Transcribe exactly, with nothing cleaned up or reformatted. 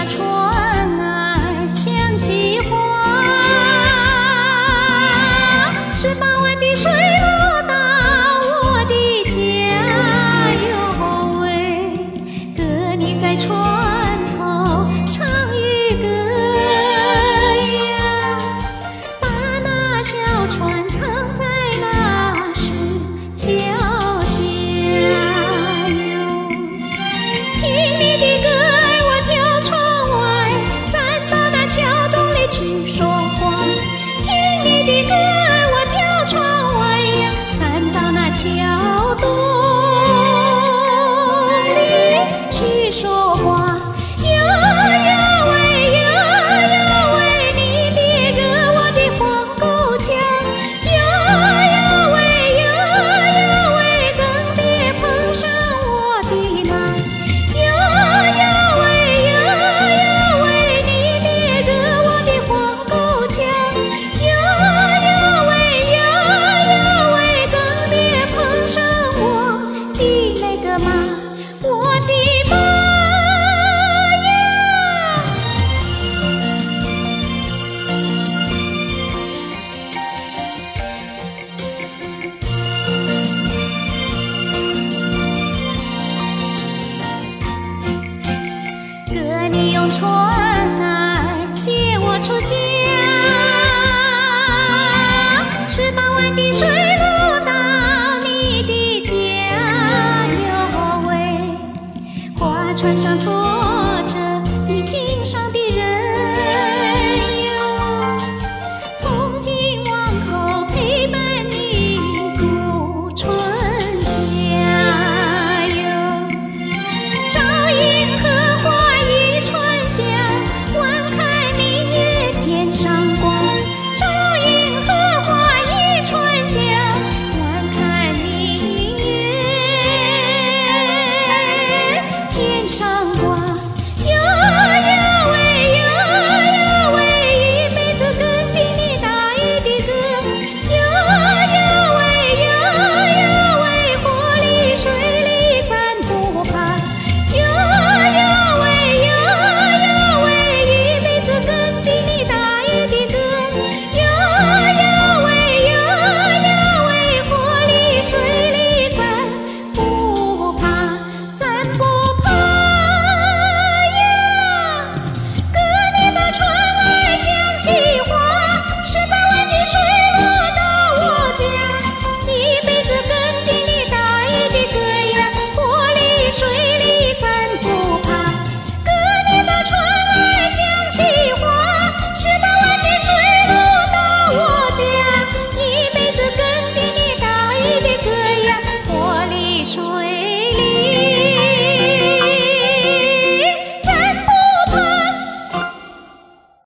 那船儿像西花，十八弯的水落到我的家哟喂，哥你在船头唱渔歌呀，把那小船藏在那石桥下哟，听你的歌儿我跳窗外，站到那桥洞里去说话，听你的歌儿我跳窗外呀，站到那桥洞里去说话。呀呀喂呀呀喂，你别惹我的黄狗叫，呀呀喂呀呀喂，更别碰上我的马，呀呀喂呀呀喂，你别惹我的黄狗叫，呀呀喂呀呀喂，更别碰上我的那个马，我的马呀。哥你用船儿接我出家，十八弯的水